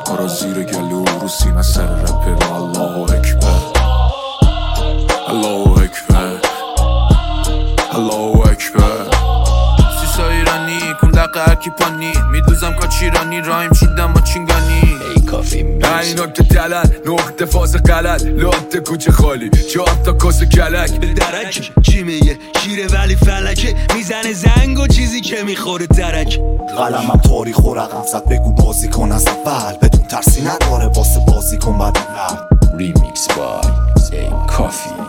آرا زیر گلو رو سینه سر رپر الله اکبر الله اکبر الله اکبر سیسا ایرانی کن دقه هرکی پانی میدوزم کاچیرانی رایم چیدم با چینگانی ای کافی اینا که دلن نقطه فاز غلط لات کوچه خالی چهار تا کس کلک به درک چی میگه شیره ولی فلکه میزنه زنگ و چیزی که میخوره درک قلمم تاریخ و رقم زد بگو بازی کن از اول بدون ترسی نداره واسه بازی کن بعد ریمیکس بای ای کافی